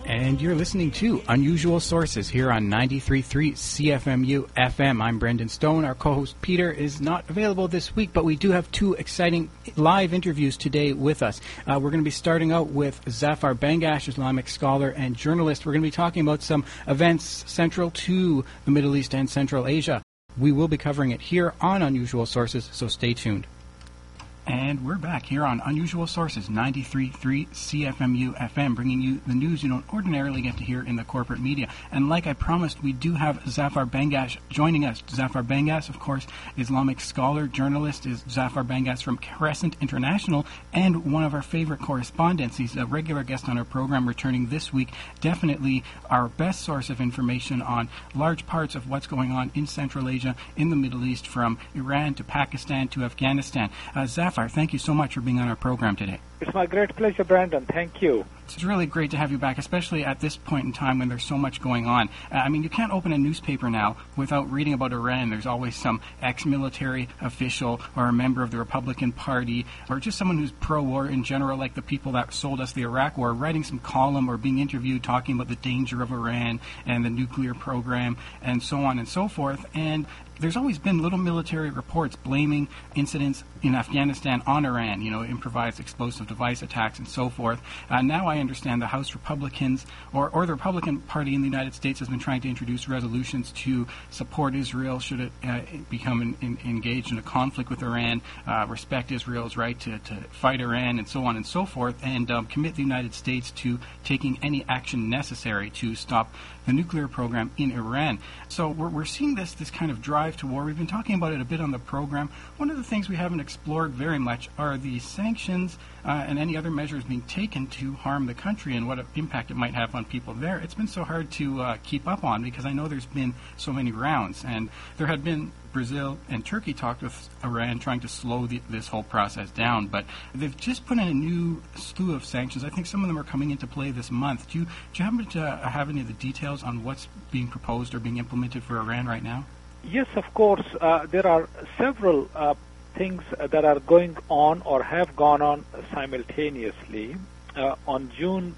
And you're listening to Unusual Sources here on 93.3 CFMU FM. I'm Brendan Stone. Our co-host Peter is not available this week, but we do have two exciting live interviews today with us. We're going to be starting out with Zafar Bangash, Islamic scholar and journalist. We're going to be talking about some events central to the Middle East and Central Asia. We will be covering it here on Unusual Sources, so stay tuned. And we're back here on Unusual Sources, 93.3 CFMU FM, bringing you the news you don't ordinarily get to hear in the corporate media. And like I promised, we do have Zafar Bangash joining us. Zafar Bangash, of course, Islamic scholar, journalist, is Zafar Bangash from Crescent International, and one of our favorite correspondents. He's a regular guest on our program, returning this week. Definitely our best source of information on large parts of what's going on in Central Asia, in the Middle East, from Iran to Pakistan to Afghanistan. Zafar, thank you so much for being on our program today. It's my great pleasure, Brandon. Thank you. It's really great to have you back, especially at this point in time when there's so much going on. I mean, you can't open a newspaper now without reading about Iran. There's always some ex-military official or a member of the Republican Party or just someone who's pro-war in general, like the people that sold us the Iraq War, writing some column or being interviewed talking about the danger of Iran and the nuclear program and so on and so forth. And there's always been little military reports blaming incidents in Afghanistan on Iran, improvised explosive device attacks and so forth. Now I understand the House Republicans or the Republican Party in the United States has been trying to introduce resolutions to support Israel should it become engaged in a conflict with Iran, respect Israel's right to fight Iran and so on and so forth, and commit the United States to taking any action necessary to stop the nuclear program in Iran. So we're seeing this kind of drive to war. We've been talking about it a bit on the program. One of the things we haven't explored very much are the sanctions and any other measures being taken to harm the country and what impact it might have on people there. It's been so hard to keep up on because I know there's been so many rounds, and there had been Brazil and Turkey talked with Iran trying to slow this whole process down, but they've just put in a new slew of sanctions. I think some of them are coming into play this month. Do you happen to have any of the details on what's being proposed or being implemented for Iran right now? Yes, of course. There are several things that are going on or have gone on simultaneously. On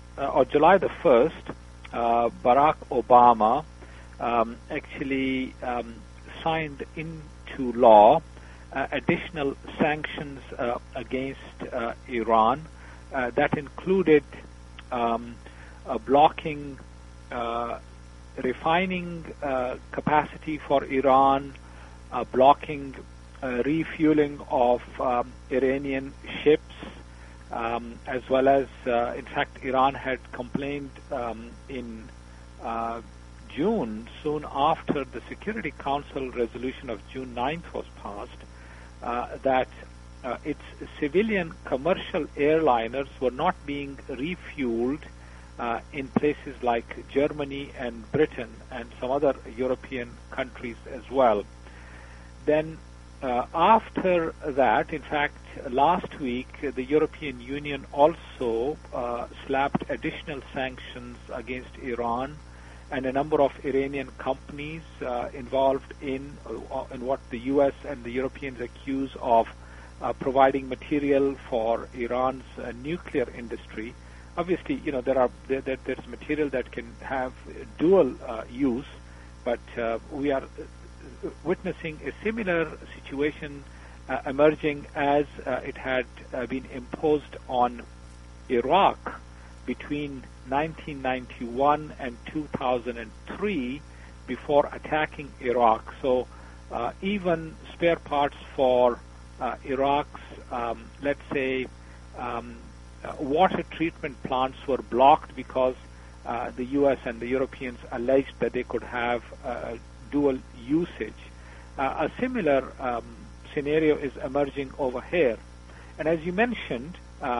July the 1st, Barack Obama actually signed into law additional sanctions against Iran that included blocking refining capacity for Iran, blocking refueling of Iranian ships, as well as, in fact, Iran had complained in June, soon after the Security Council resolution of June 9th was passed, that its civilian commercial airliners were not being refueled in places like Germany and Britain and some other European countries as well. Then after that, in fact, last week, the European Union also slapped additional sanctions against Iran and a number of Iranian companies involved in what the U.S. and the Europeans accuse of providing material for Iran's nuclear industry. Obviously, there's material that can have dual use, but we are witnessing a similar situation emerging as it had been imposed on Iraq between 1991 and 2003 before attacking Iraq. So even spare parts for Iraq's, let's say, water treatment plants were blocked because the U.S. and the Europeans alleged that they could have dual usage. A similar scenario is emerging over here. And as you mentioned,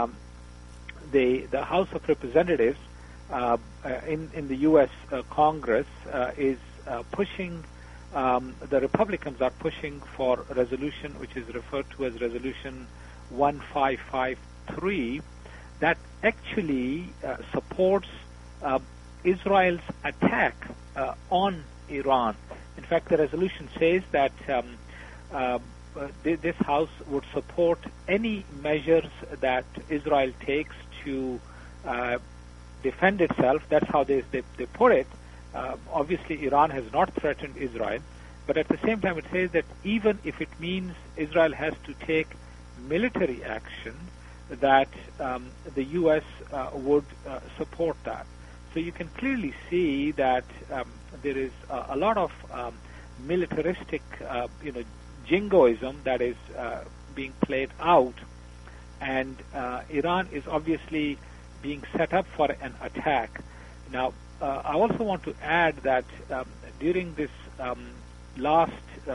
the House of Representatives in the U.S. Congress is pushing, the Republicans are pushing for a resolution which is referred to as Resolution 1553 that actually supports Israel's attack on Iran. In fact, the resolution says that this House would support any measures that Israel takes to defend itself. That's how they put it. Obviously, Iran has not threatened Israel, but at the same time, it says that even if it means Israel has to take military action, that the U.S. would support that. So you can clearly see that there is a lot of militaristic, jingoism that is being played out, and Iran is obviously being set up for an attack. Now, I also want to add that during this last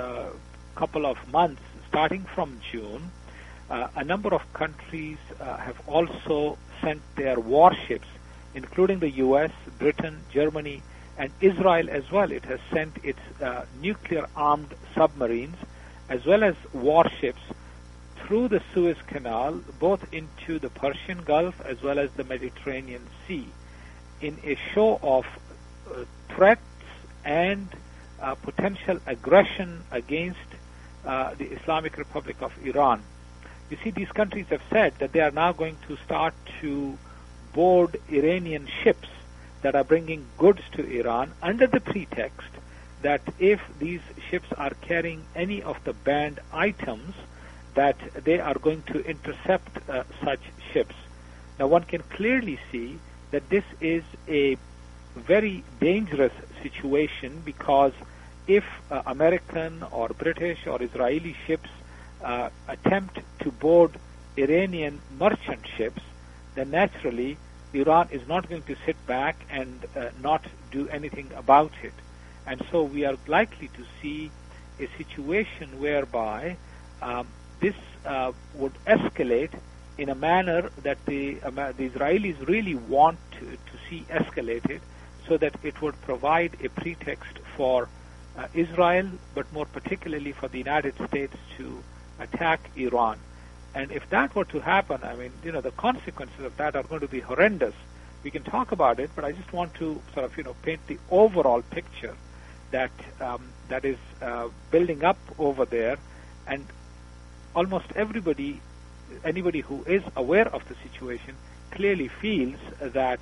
couple of months, starting from June, a number of countries have also sent their warships, including the U.S., Britain, Germany, and Israel as well. It has sent its nuclear-armed submarines as well as warships through the Suez Canal, both into the Persian Gulf as well as the Mediterranean Sea, in a show of threats and potential aggression against the Islamic Republic of Iran. You see, these countries have said that they are now going to start to board Iranian ships that are bringing goods to Iran under the pretext that if these ships are carrying any of the banned items, that they are going to intercept such ships. Now, one can clearly see that this is a very dangerous situation, because if American or British or Israeli ships attempt to board Iranian merchant ships, then naturally Iran is not going to sit back and not do anything about it. And so we are likely to see a situation whereby this would escalate in a manner that the Israelis really want to see escalated, so that it would provide a pretext for Israel, but more particularly for the United States, to attack Iran. And if that were to happen, I mean, the consequences of that are going to be horrendous. We can talk about it, but I just want to sort of, paint the overall picture that that is building up over there. And almost anybody who is aware of the situation clearly feels that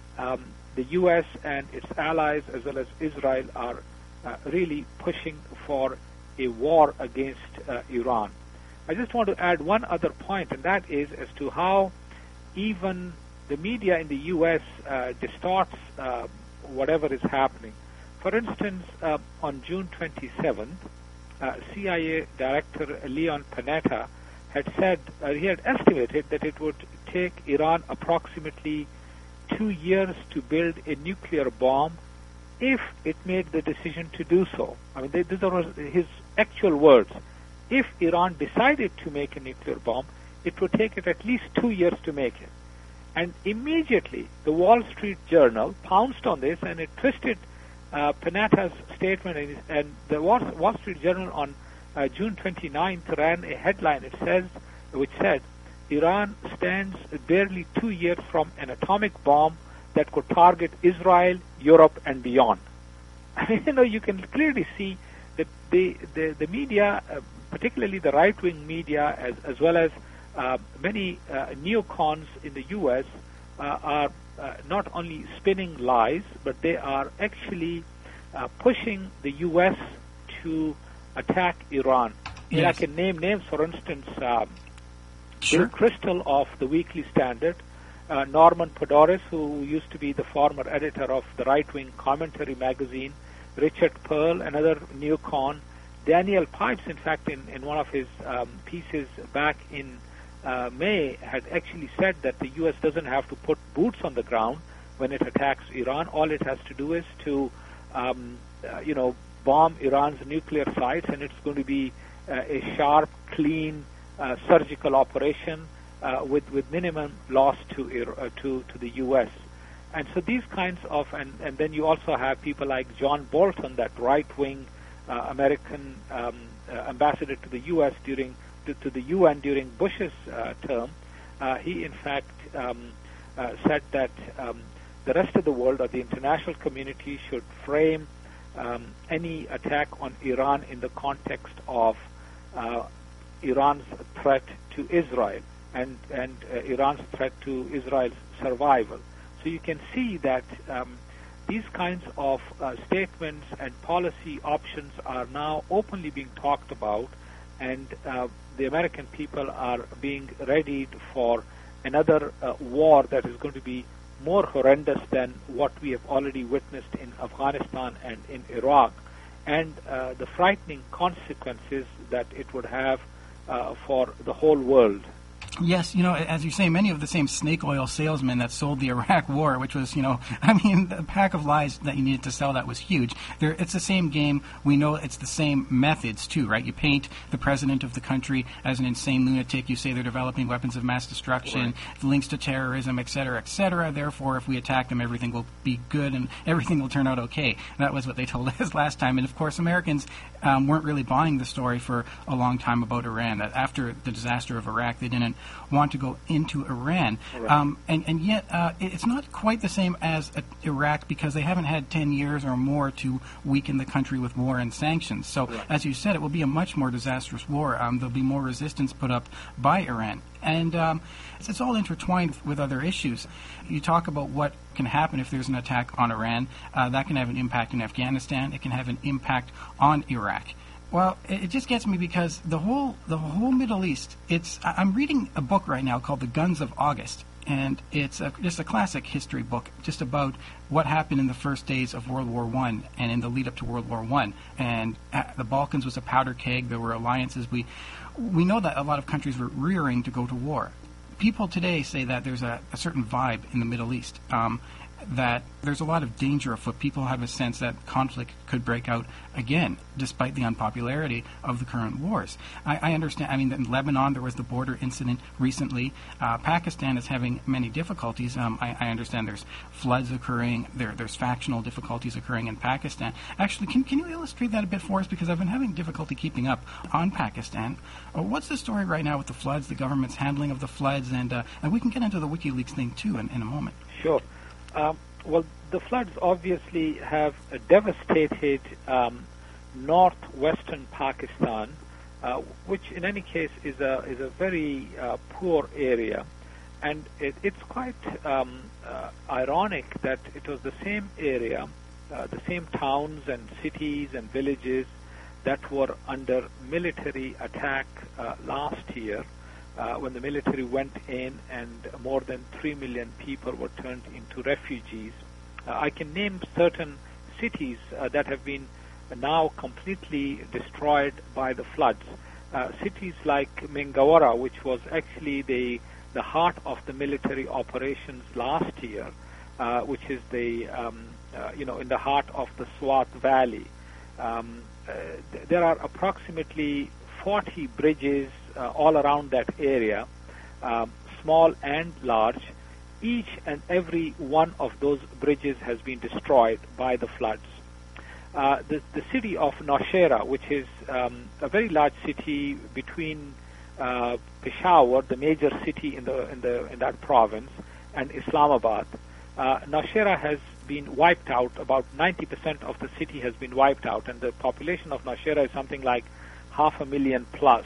the U.S. and its allies, as well as Israel, are really pushing for a war against Iran. I just want to add one other point, and that is as to how even the media in the U.S. Distorts whatever is happening. For instance, on June 27th, CIA Director Leon Panetta had said, he had estimated that it would take Iran approximately 2 years to build a nuclear bomb if it made the decision to do so. I mean, these are his actual words. If Iran decided to make a nuclear bomb, it would take it at least 2 years to make it. And immediately, the Wall Street Journal pounced on this, and it twisted Panetta's statement, and the Wall Street Journal on June 29th ran a headline which said, Iran stands barely 2 years from an atomic bomb that could target Israel, Europe, and beyond. You can clearly see that the media, particularly the right-wing media, as well as many neocons in the U.S., are not only spinning lies, but they are actually pushing the U.S. to attack Iran. Yes. I can name names, for instance, Sure. Bill Kristol of the Weekly Standard, Norman Podhoretz, who used to be the former editor of the right-wing commentary magazine, Richard Pearl, another neocon, Daniel Pipes, in fact, in one of his pieces back in May, had actually said that the U.S. doesn't have to put boots on the ground when it attacks Iran. All it has to do is to, bomb Iran's nuclear sites, and it's going to be a sharp, clean, surgical operation with minimum loss to the U.S. And so these kinds of, and then you also have people like John Bolton, that right-wing American ambassador to the U.S. to the UN during Bush's term. He, in fact, said that the rest of the world, or the international community, should frame any attack on Iran in the context of Iran's threat to Israel and Iran's threat to Israel's survival. So you can see that these kinds of statements and policy options are now openly being talked about, and the American people are being readied for another war that is going to be more horrendous than what we have already witnessed in Afghanistan and in Iraq, and the frightening consequences that it would have for the whole world. Yes, as you say, many of the same snake oil salesmen that sold the Iraq war, which was, the pack of lies that you needed to sell that was huge. It's the same game. We know it's the same methods, too, right? You paint the president of the country as an insane lunatic. You say they're developing weapons of mass destruction, right, links to terrorism, et cetera, et cetera. Therefore, if we attack them, everything will be good and everything will turn out okay. That was what they told us last time. And, of course, Americans weren't really buying the story for a long time about Iran. After the disaster of Iraq, they didn't want to go into Iran. Right. And yet it's not quite the same as Iraq, because they haven't had 10 years or more to weaken the country with war and sanctions. So, right, as you said, it will be a much more disastrous war. There'll be more resistance put up by Iran. And it's all intertwined with other issues. You talk about what can happen if there's an attack on Iran. That can have an impact in Afghanistan. It can have an impact on Iraq. Well, it just gets me because the whole Middle East. I'm reading a book right now called The Guns of August, and it's just a classic history book, just about what happened in the first days of World War I and in the lead up to World War I. And the Balkans was a powder keg. There were alliances. We know that a lot of countries were rearing to go to war. People today say that there's a certain vibe in the Middle East. That there's a lot of danger afoot. People have a sense that conflict could break out again, despite the unpopularity of the current wars. I understand. I mean, in Lebanon, there was the border incident recently. Pakistan is having many difficulties. I understand there's floods occurring. There's factional difficulties occurring in Pakistan. Actually, can you illustrate that a bit for us? Because I've been having difficulty keeping up on Pakistan. What's the story right now with the floods, the government's handling of the floods, and we can get into the WikiLeaks thing, too, in a moment. Sure. Well, the floods obviously have devastated northwestern Pakistan, which in any case is a very poor area, and it's quite ironic that it was the same area, the same towns and cities and villages that were under military attack last year. When the military went in and more than 3 million people were turned into refugees. I can name certain cities that have been now completely destroyed by the floods. Cities like Mingawara, which was actually the heart of the military operations last year, which is in the heart of the Swat Valley. There are approximately 40 bridges all around that area, small and large. Each and every one of those bridges has been destroyed by the floods. The city of Nowshera, which is a very large city between Peshawar, the major city in that province, and Islamabad, Nowshera has been wiped out. About 90% of the city has been wiped out, and the population of Nowshera is something like 500,000 plus.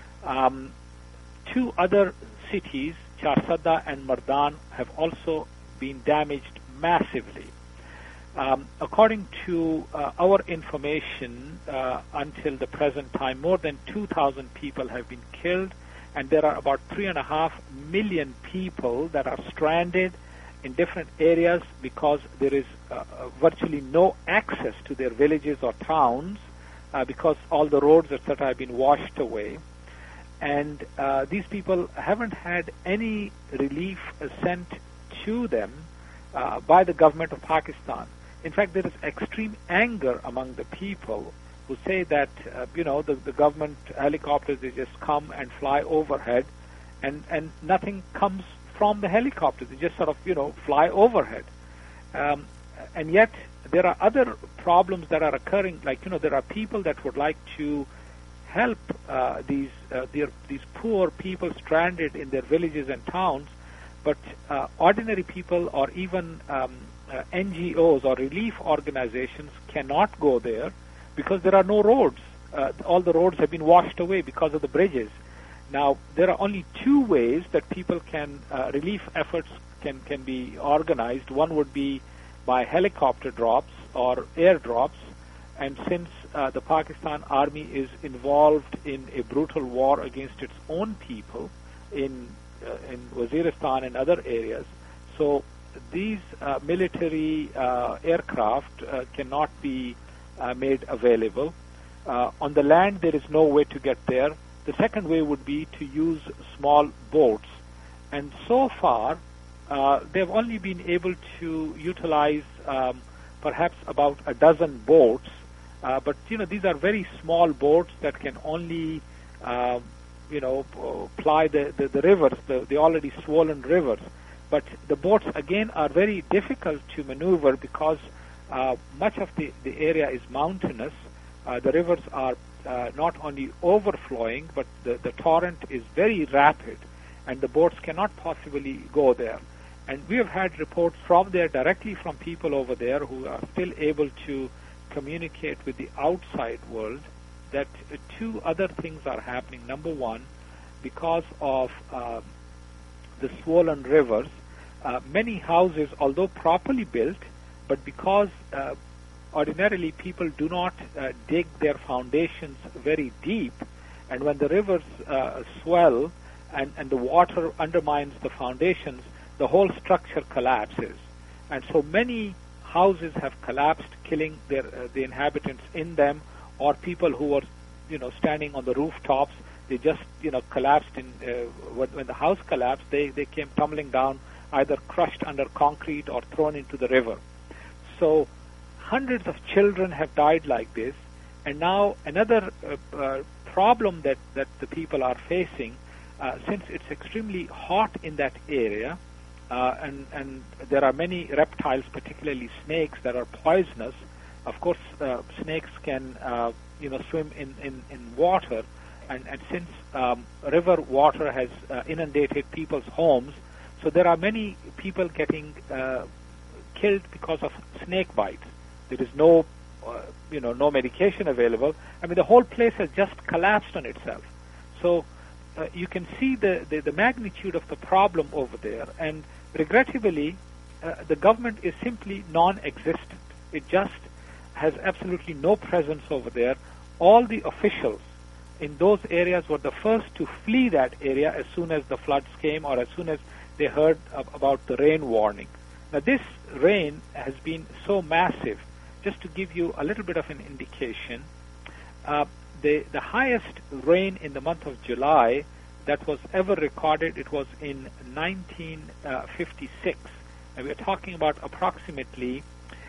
Two other cities, Charsadda and Mardan, have also been damaged massively. According to our information, until the present time, more than 2,000 people have been killed, and there are about 3.5 million people that are stranded in different areas because there is virtually no access to their villages or towns because all the roads, etc., have been washed away. And these people haven't had any relief sent to them by the government of Pakistan. In fact, there is extreme anger among the people who say that, the government helicopters, they just come and fly overhead, and nothing comes from the helicopters. They just sort of, fly overhead. And yet, there are other problems that are occurring, like, there are people that would like to help these poor people stranded in their villages and towns, but ordinary people or even NGOs or relief organizations cannot go there because there are no roads. All the roads have been washed away because of the bridges. Now, there are only two ways that people can, relief efforts can be organized. One would be by helicopter drops or air drops, and since the Pakistan Army is involved in a brutal war against its own people in Waziristan and other areas, so these military aircraft cannot be made available. On the land, there is no way to get there. The second way would be to use small boats. And so far, they've only been able to utilize perhaps about a dozen boats. But, these are very small boats that can only, ply the rivers, the already swollen rivers. But the boats, again, are very difficult to maneuver because much of the area is mountainous. The rivers are not only overflowing, but the torrent is very rapid, and the boats cannot possibly go there. And we have had reports from there, directly from people over there who are still able to communicate with the outside world, that two other things are happening. Number one, because of the swollen rivers, many houses, although properly built, but because ordinarily people do not dig their foundations very deep, and when the rivers swell and the water undermines the foundations, the whole structure collapses. And so many houses have collapsed, killing the inhabitants in them, or people who were standing on the rooftops, they just collapsed. When the house collapsed, they came tumbling down, either crushed under concrete or thrown into the river. So hundreds of children have died like this. And now another problem that the people are facing, since it's extremely hot in that area, and there are many reptiles, particularly snakes, that are poisonous. Of course, snakes can swim in water, and since river water has inundated people's homes, so there are many people getting killed because of snake bites. There is no medication available. I mean, the whole place has just collapsed on itself. So you can see the magnitude of the problem over there, and regrettably, the government is simply non-existent. It just has absolutely no presence over there. All the officials in those areas were the first to flee that area as soon as the floods came, or as soon as they heard about the rain warning. Now, this rain has been so massive. Just to give you a little bit of an indication, the highest rain in the month of July that was ever recorded, it was in 1956. And we're talking about approximately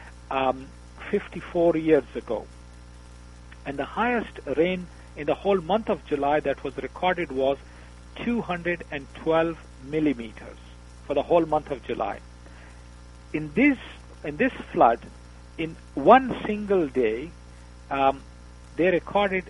54 years ago. And the highest rain in the whole month of July that was recorded was 212 millimeters for the whole month of July. In this flood, in one single day, they recorded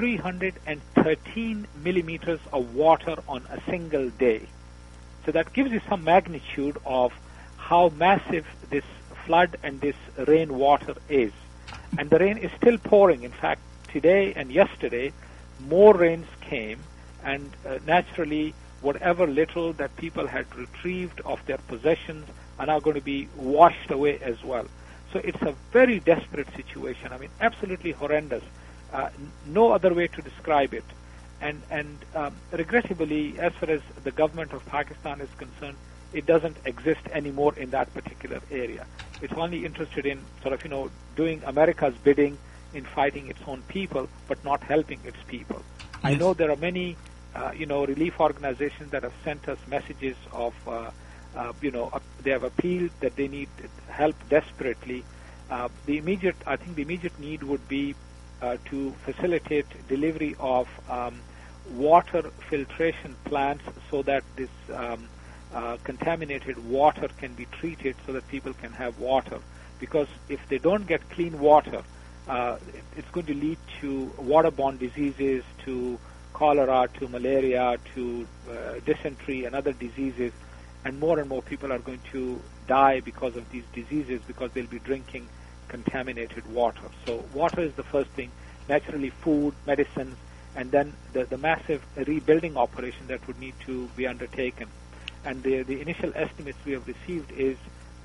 313 millimeters of water on a single day. So that gives you some magnitude of how massive this flood and this rainwater is. And the rain is still pouring. In fact, today and yesterday, more rains came, and naturally, whatever little that people had retrieved of their possessions are now going to be washed away as well. So it's a very desperate situation. I mean, absolutely horrendous. No other way to describe it. And regrettably, as far as the government of Pakistan is concerned, it doesn't exist anymore in that particular area. It's only interested in doing America's bidding in fighting its own people, but not helping its people. Yes. I know there are many, relief organizations that have sent us messages of, they have appealed that they need help desperately. The immediate need would be to facilitate delivery of water filtration plants so that this contaminated water can be treated so that people can have water. Because if they don't get clean water, it's going to lead to waterborne diseases, to cholera, to malaria, to dysentery and other diseases, and more people are going to die because of these diseases because they'll be drinking contaminated water. So water is the first thing, naturally food, medicines, and then the massive rebuilding operation that would need to be undertaken. and the initial estimates we have received is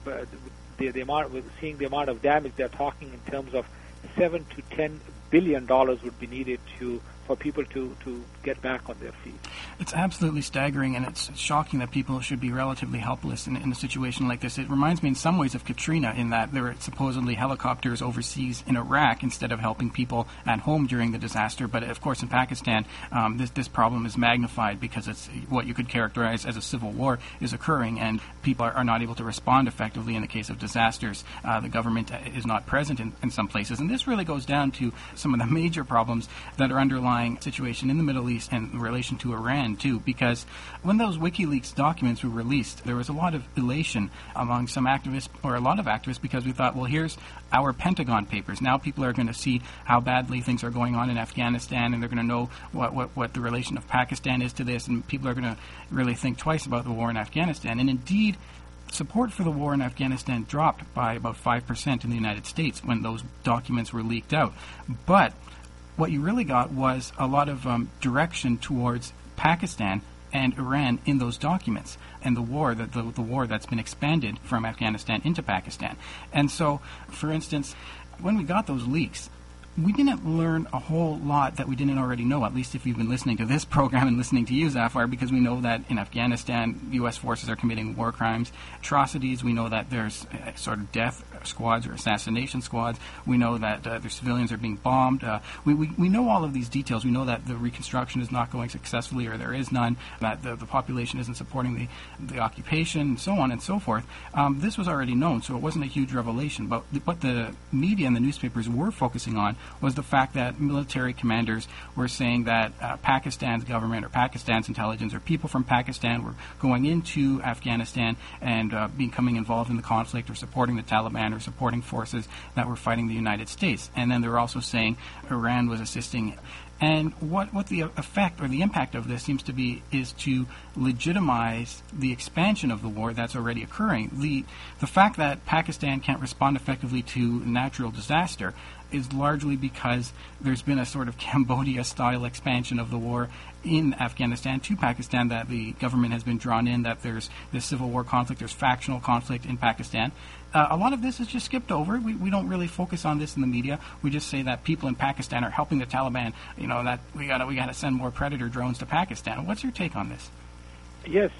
the amount, seeing the amount of damage, they're talking in terms of $7 to $10 billion would be needed for people to get back on their feet. It's absolutely staggering, and it's shocking that people should be relatively helpless in a situation like this. It reminds me in some ways of Katrina, in that there were supposedly helicopters overseas in Iraq instead of helping people at home during the disaster. But of course in Pakistan, this problem is magnified because it's what you could characterize as a civil war is occurring, and people are not able to respond effectively in the case of disasters. The government is not present in some places, and this really goes down to some of the major problems that are underlying situation in the Middle East and in relation to Iran too, because when those WikiLeaks documents were released, there was a lot of elation among some activists, or a lot of activists, because we thought, well, here's our Pentagon papers. Now people are going to see how badly things are going on in Afghanistan, and they're going to know what the relation of Pakistan is to this, and people are going to really think twice about the war in Afghanistan. And indeed, support for the war in Afghanistan dropped by about 5% in the United States when those documents were leaked out. But what you really got was a lot of direction towards Pakistan and Iran in those documents, and the war that's been expanded from Afghanistan into Pakistan. And so, for instance, when we got those leaks, we didn't learn a whole lot that we didn't already know, at least if you've been listening to this program and listening to you, Zafar, because we know that in Afghanistan, U.S. forces are committing war crimes, atrocities. We know that there's sort of death squads or assassination squads. We know that the civilians are being bombed. We know all of these details. We know that the reconstruction is not going successfully, or there is none, that the population isn't supporting the occupation, and so on and so forth. This was already known, so it wasn't a huge revelation. But what the media and the newspapers were focusing on was the fact that military commanders were saying that Pakistan's government or Pakistan's intelligence or people from Pakistan were going into Afghanistan and becoming involved in the conflict, or supporting the Taliban, or supporting forces that were fighting the United States. And then they were also saying Iran was assisting. And what the effect or the impact of this seems to be is to legitimize the expansion of the war that's already occurring. The fact that Pakistan can't respond effectively to natural disaster is largely because there's been a sort of Cambodia-style expansion of the war in Afghanistan to Pakistan, that the government has been drawn in, that there's this civil war conflict, there's factional conflict in Pakistan. A lot of this is just skipped over. We don't really focus on this in the media. We just say that people in Pakistan are helping the Taliban, that we gotta send more Predator drones to Pakistan. What's your take on this? Yes,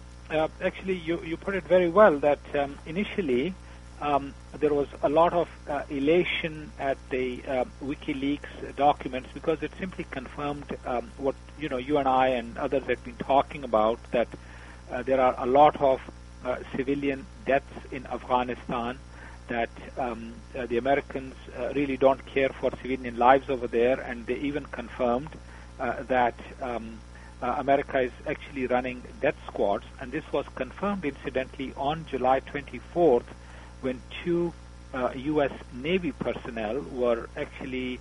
actually you put it very well, that initially there was a lot of elation at the WikiLeaks documents, because it simply confirmed what you and I and others had been talking about, that there are a lot of civilian deaths in Afghanistan, that the Americans really don't care for civilian lives over there, and they even confirmed that America is actually running death squads. And this was confirmed, incidentally, on July 24th, when two U.S. Navy personnel were actually,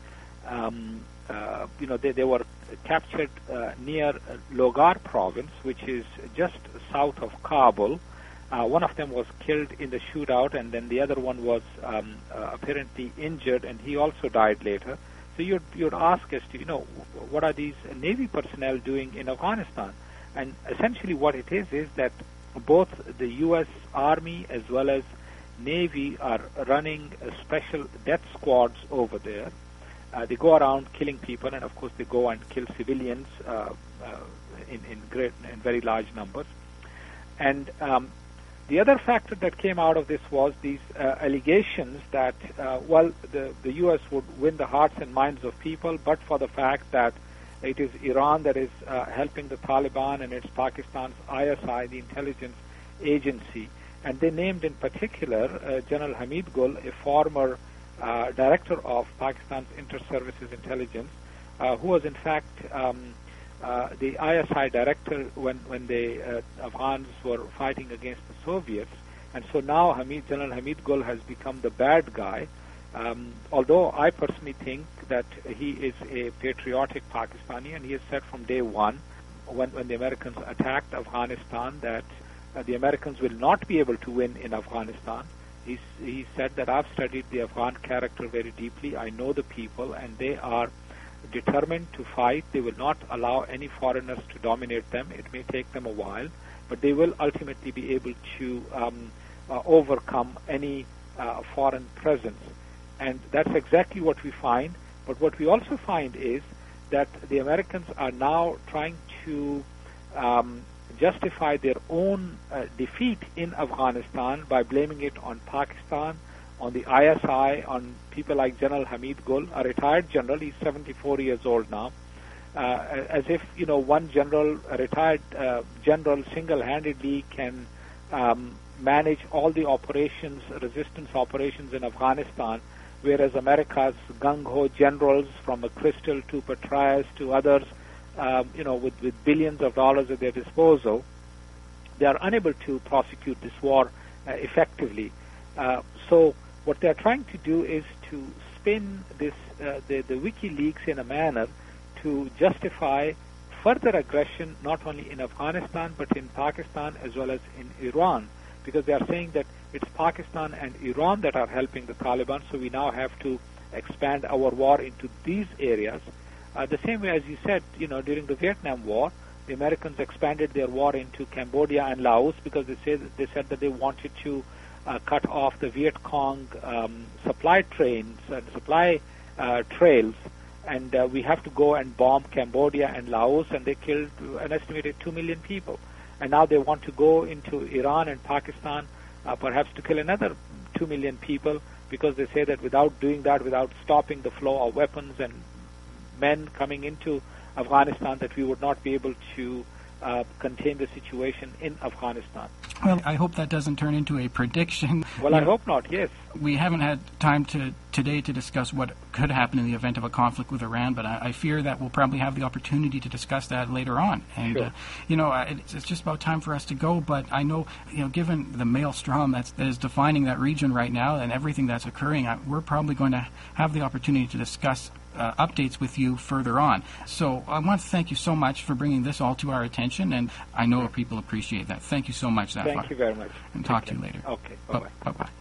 they were captured near Logar province, which is just south of Kabul. One of them was killed in the shootout, and then the other one was apparently injured, and he also died later. So you'd ask us to, what are these Navy personnel doing in Afghanistan? And essentially what it is that both the U.S. Army as well as Navy are running special death squads over there. They go around killing people, and of course they go and kill civilians in very large numbers. And the other factor that came out of this was these allegations that, the U.S. would win the hearts and minds of people, but for the fact that it is Iran that is helping the Taliban, and it's Pakistan's ISI, the intelligence agency. And they named in particular General Hamid Gul, a former director of Pakistan's Inter-Services Intelligence, who was in fact the ISI director when the Afghans were fighting against the Soviets. And so now General Hamid Gul has become the bad guy, although I personally think that he is a patriotic Pakistani, and he has said from day one, when the Americans attacked Afghanistan, that the Americans will not be able to win in Afghanistan. He said that I've studied the Afghan character very deeply. I know the people, and they are determined to fight. They will not allow any foreigners to dominate them. It may take them a while. but they will ultimately be able to overcome any foreign presence. And that's exactly what we find. But what we also find is that the Americans are now trying to justify their own defeat in Afghanistan by blaming it on Pakistan, on the ISI, on people like General Hamid Gul, a retired general. He's 74 years old now. As if, one general, a retired general, single-handedly can manage all the operations, resistance operations in Afghanistan, whereas America's gung-ho generals, from McChrystal to Petraeus to others, with billions of dollars at their disposal, they are unable to prosecute this war effectively. So what they are trying to do is to spin this, the WikiLeaks in a manner to justify further aggression not only in Afghanistan but in Pakistan as well as in Iran, because they are saying that it's Pakistan and Iran that are helping the Taliban, so we now have to expand our war into these areas. The same way as you said, during the Vietnam War, the Americans expanded their war into Cambodia and Laos because they said that they wanted to cut off the Viet Cong supply trains and supply trails, and we have to go and bomb Cambodia and Laos, and they killed an estimated 2 million people. And now they want to go into Iran and Pakistan, perhaps to kill another 2 million people, because they say that without doing that, without stopping the flow of weapons and men coming into Afghanistan, that we would not be able to contain the situation in Afghanistan. Well, I hope that doesn't turn into a prediction. Well, I hope not, yes. We haven't had time today to discuss what could happen in the event of a conflict with Iran, but I fear that we'll probably have the opportunity to discuss that later on. And, sure. It's just about time for us to go, but I know, given the maelstrom that is defining that region right now and everything that's occurring, we're probably going to have the opportunity to discuss updates with you further on. So I want to thank you so much for bringing this all to our attention, and I know people appreciate that. Thank you so much, Zafar. Thank you very much. And talk to you later. Okay, bye-bye. Bye-bye.